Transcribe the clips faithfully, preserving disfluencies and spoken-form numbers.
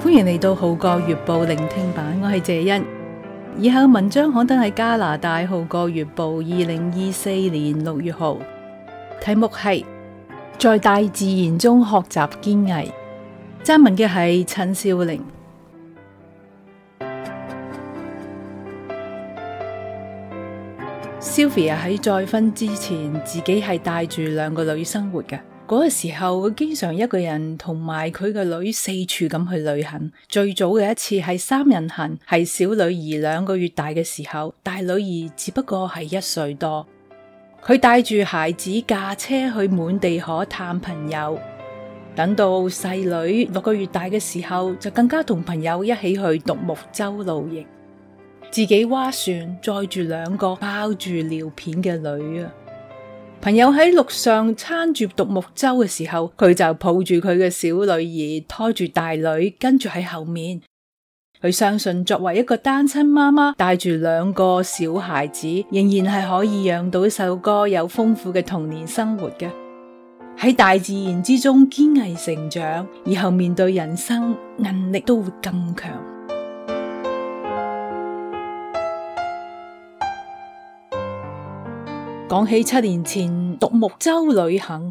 歡迎嚟到《號角月報》聆聽版，我係謝欣。以下文章刊登喺加拿大《號角月報》二零二四年六月號，題目係在大自然中學習堅毅。撰文嘅係陳少玲。Sylvia 喺再婚之前，自己係帶住兩個女生活嘅。嗰個時候，佢經常一個人同埋佢個女四處咁去旅行。最早嘅一次係三人行，係小女兒兩個月大嘅時候，大女兒只不過係一歲多。佢帶住孩子駕車去滿地可探朋友。等到細女六個月大嘅時候，就更加同朋友一起去獨木舟露營，自己划船載住兩個包住尿片嘅女啊！朋友喺路上撐住獨木舟嘅時候，佢就抱住佢嘅小女兒，拖住大女跟住喺後面。佢相信作為一個單親媽媽，帶住兩個小孩子，仍然係可以讓到細路哥有豐富嘅童年生活嘅。喺大自然之中堅毅成長，以後面對人生韌力都會更強。講起七年前獨木舟旅行，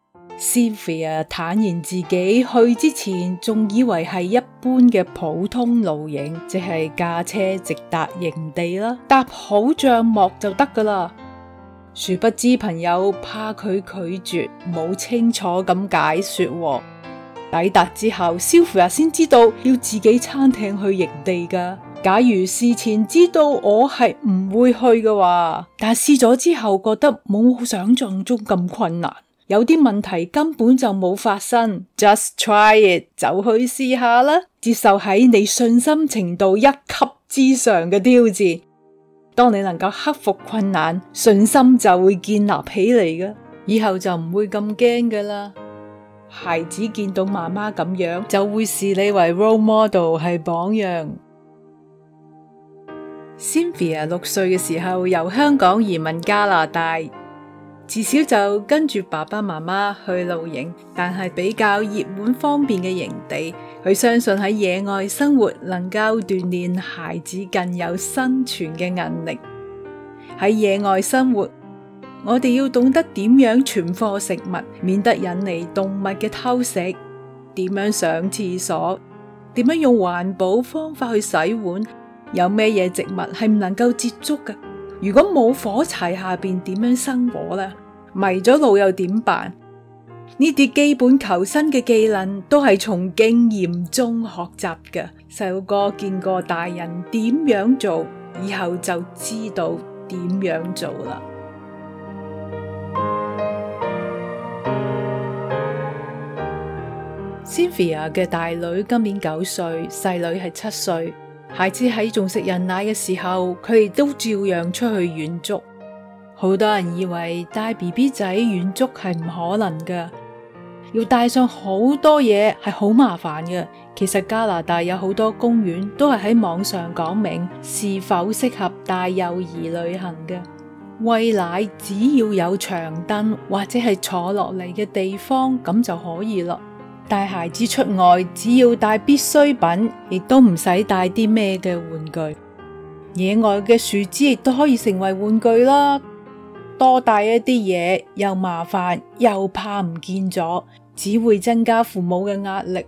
Sylvia 坦言自己去之前仲以為係一般嘅普通露營，即係駕車直達營地啦，搭好帳幕就得噶啦。殊不知朋友怕佢拒絕，冇清楚咁解說。抵達之後 Sylvia 先知道要自己撐艇去營地噶。假如事前知道我係唔會去嘅話，但試咗之後覺得冇想象中咁困難，有啲問題根本就冇發生。Just try it， 就去試下啦，接受喺你信心程度一級之上嘅挑戰。當你能夠克服困難，信心就會建立起嚟嘅，以後就唔會咁驚噶啦。孩子見到媽媽咁樣，就會視你為 role model， 係榜樣。Sylvia 六歲嘅時候由香港移民加拿大，自小就跟住爸爸媽媽去露營，但係比較熱門方便嘅營地。佢相信喺野外生活能夠鍛煉孩子更有生存嘅韌力。喺野外生活，我哋要懂得點樣存貨食物，免得引嚟動物嘅偷食；點樣上廁所，點樣用環保方法去洗碗。有咩嘢植物係唔能夠接觸嘅？如果冇火柴下邊點樣生火呢？迷咗路又點辦？呢啲基本求生嘅技能都係從經驗中學習嘅。細路哥見過大人點樣做，以後就知道點樣做啦。Sylvia 嘅大女今年九歲，細女係七歲。孩子喺仲食人奶嘅時候，佢哋都照樣出去遠足。好多人以為帶 B B 仔遠足係唔可能㗎，要帶上好多嘢係好麻煩嘅。其實加拿大有好多公園都係喺網上講明是否適合帶幼兒旅行嘅。餵奶只要有長凳或者係坐落嚟嘅地方，咁就可以啦。帶孩子出外只要帶必需品，亦都唔使帶啲咩嘅玩具。野外嘅樹枝亦都可以成為玩具啦。多帶一啲嘢又麻煩又怕唔見咗，只會增加父母嘅壓力。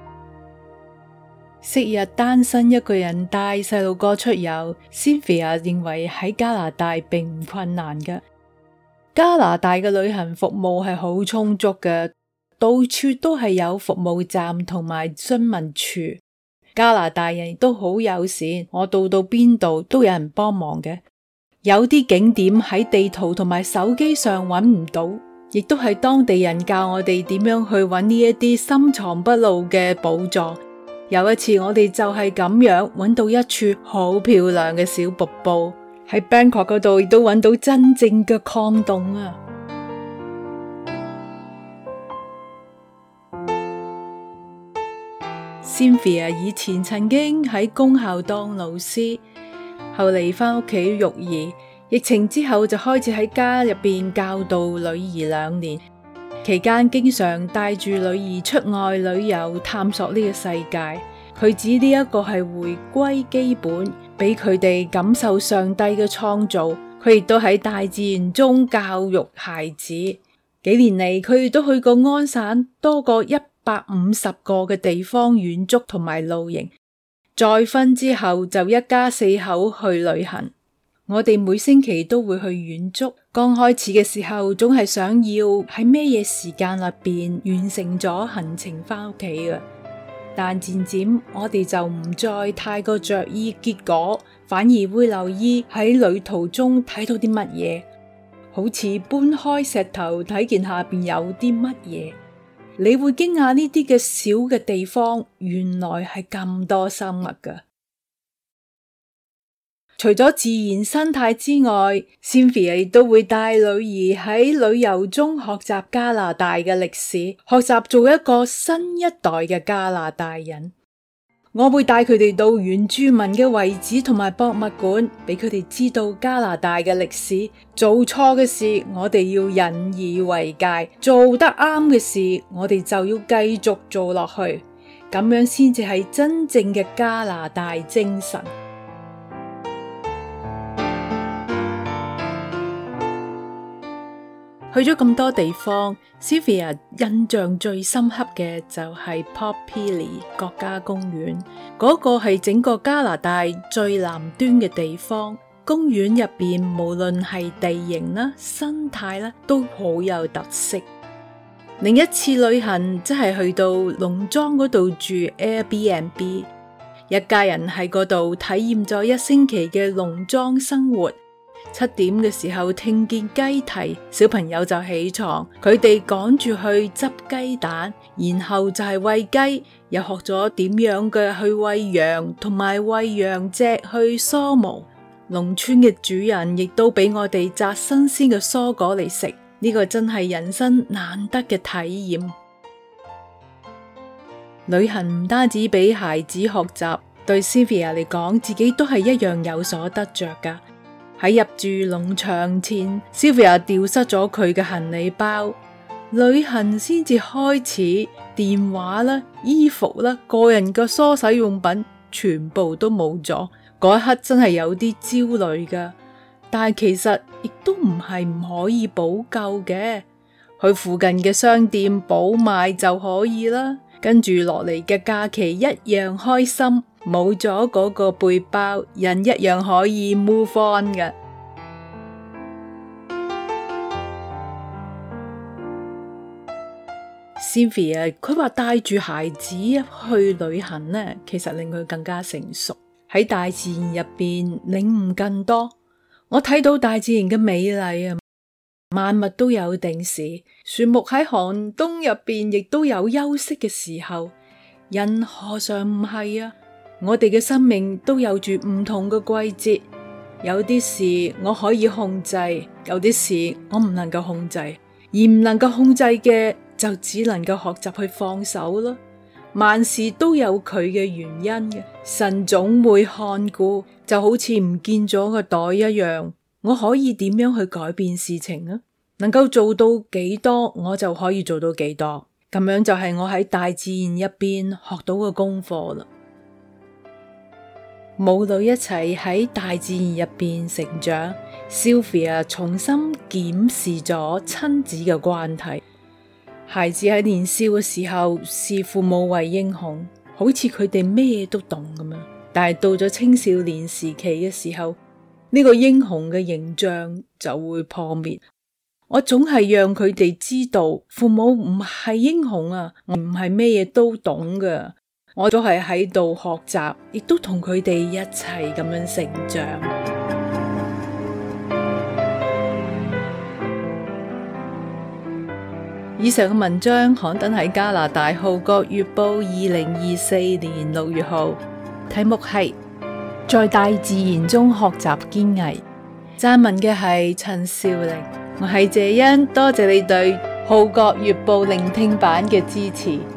昔日單身一個人帶細路哥出遊， Sylvia 認為喺加拿大並唔困難嘅。加拿大嘅旅行服務係好充足嘅。到處都係有服務站同埋詢問處，加拿大人亦都好友善，我到到邊度都有人幫忙嘅。有啲景點喺地圖同埋手機上揾唔到，亦都係當地人教我哋點樣去揾呢一啲深藏不露嘅寶藏。有一次我哋就係咁樣揾到一處好漂亮嘅小瀑布，喺 Bangkok 嗰度亦都揾到真正嘅礦洞啊！Sylvia 以前曾經喺公校當老師，後嚟返屋企育兒，疫情之後就開始喺家入邊教導女兒兩年，期間經常帶住女兒出外旅遊探索呢個世界。 佢指呢一個係回歸基本，俾佢哋感受上帝嘅創造。佢亦都喺大自然中教育孩子。幾年嚟，佢亦都去過安省多過一百五十個嘅地方遠足同埋露營。再婚之後就一家四口去旅行。我哋每星期都會去遠足。剛開始嘅時候，總係想要喺咩嘢時間入邊完成咗行程翻屋企嘅。但漸漸我哋就唔再太過着意結果，反而會留意喺旅途中睇到啲乜嘢，好似搬開石頭睇見下邊有啲乜嘢，你會驚訝呢啲嘅小嘅地方原來係咁多生物㗎。除咗自然生態之外， Cynthia 亦都會帶女兒喺旅遊中學習加拿大嘅歷史，學習做一個新一代嘅加拿大人。我會帶佢哋到原住民嘅遺址同埋博物館，俾佢哋知道加拿大嘅歷史。做錯嘅事，我哋要引以為戒；做得啱嘅事，我哋就要繼續做落去。咁樣先至係真正嘅加拿大精神。去咗咁多地方， Cynthia 印象最深刻嘅就係 Port Pirie 國家公園，嗰個係整個加拿大最南端嘅地方。公園入邊無論係地形啦、生態啦，都好有特色。另一次旅行即係去到農莊嗰度住 Airbnb， 一家人喺嗰度體驗咗一星期嘅農莊生活。七點嘅時候聽見雞啼，小朋友就起床，佢哋趕住去執雞蛋，然後就係餵雞，又學咗點樣嘅去餵羊，同埋餵羊隻去梳毛。農村嘅主人亦都俾我哋摘新鮮嘅蔬果嚟食，呢個真係人生難得嘅體驗。旅行唔單止俾孩子學習，對 Cynthia 嚟講，自己都係一樣有所得着噶。喺入住農場前， Cynthia 丟失咗佢嘅行李包，旅行先至開始，電話啦、衣服啦、個人嘅梳洗用品全部都冇咗。嗰一刻真係有啲焦慮噶，但係其實亦都唔係唔可以補救嘅，去附近嘅商店補買就可以啦。跟住落嚟嘅假期一樣開心。冇咗嗰個背包，人一樣可以 move on 嘅。Cynthia 佢話帶住孩子去旅行呢，其實令佢更加成熟，喺大自然入邊領悟更多。我睇到大自然嘅美麗啊，萬物都有定時，樹木喺寒冬入邊亦都有休息嘅時候，人何嘗唔係啊？我哋嘅生命都有住唔同嘅季節，有啲事我可以控制，有啲事我唔能夠控制，而唔能夠控制嘅就只能夠學習去放手咯。萬事都有佢嘅原因嘅，神總會看顧，就好似唔見咗個袋一樣。我可以點樣去改變事情啊？能夠做到幾多，我就可以做到幾多。咁樣就係我喺大自然入邊學到嘅功課啦。母女一齊喺大自然入邊成長， Sylvia 重新檢視咗親子嘅關係。孩子喺年少嘅時候視父母為英雄，好似佢哋咩都懂咁樣。但係到咗青少年時期嘅時候，呢個英雄嘅形象就會破滅。我總係讓佢哋知道，父母唔係英雄啊，我唔係咩嘢都懂噶。我都係喺度學習，亦都同佢哋一齊咁樣成長。以上嘅文章刊登喺加拿大《號角月報》二零二四年六月號，題目係在大自然中學習堅毅。撰文嘅係陳少玲，我係謝欣，多謝你對《號角月報》聆聽版嘅支持。